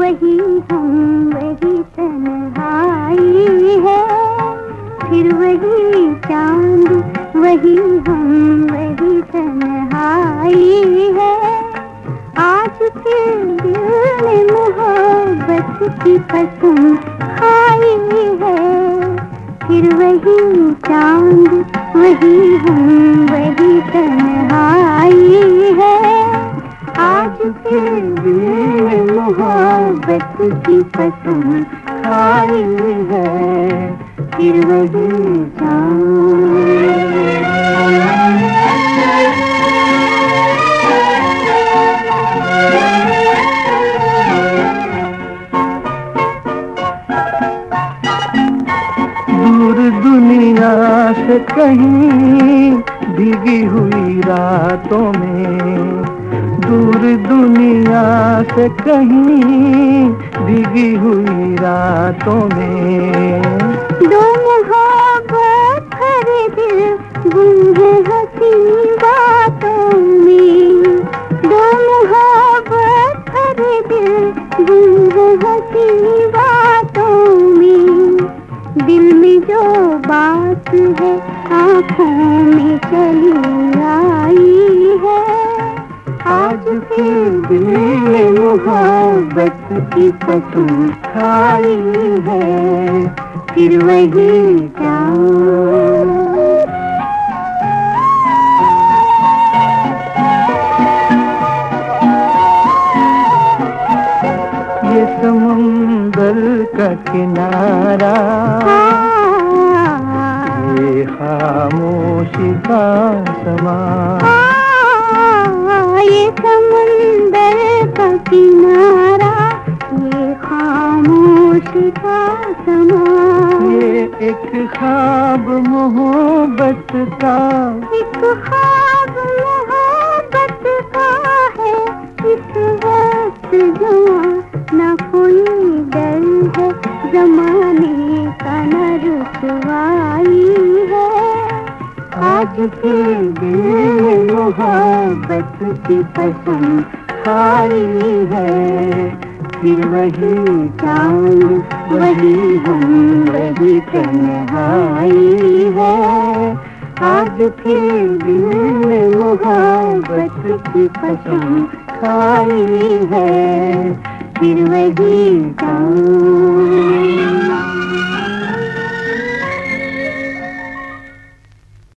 वही हम वही तन्हाई है, फिर वही चांद वही हम वही तन्हाई है। आज फिर दिल ने मोहब्बत की कसम खाई है, फिर वही चांद वही हम वही तन्हाई है। आज फिर दिल ने मोहब्बत की कसम खाई है, फिर वही चांद। दूर दुनिया से कहीं भीगी हुई रातों में, दूर दुनिया से कहीं भीगी हुई रातों में, दो मोहब्बत भरे दिल गूंजे हंसी बातों में, दो मोहब्बत भरे दिल गूंजे हंसी बातों में। दिल में जो बात है आँखों में चली आई है, आज फिर दिल ने मोहब्बत की कसम खाई है, फिर वही चांद। ये समंदर का किनारा, ये खामोशी का समा, ये समंदर का किनारा, ये खामोशी का समा। ये एक ख्वाब मोहब्बत का, एक ख्वाब मोहब्बत का है, इस वक्त ना कोई डर है, जमाने का न रुसवाई है। आज फिर दिल ने मोहब्बत की कसम खाई है, फिर वही चांद वही हम वही तन्हाई है। आज फिर दिल ने मोहब्बत की कसम खाई है, फिर वही चांद।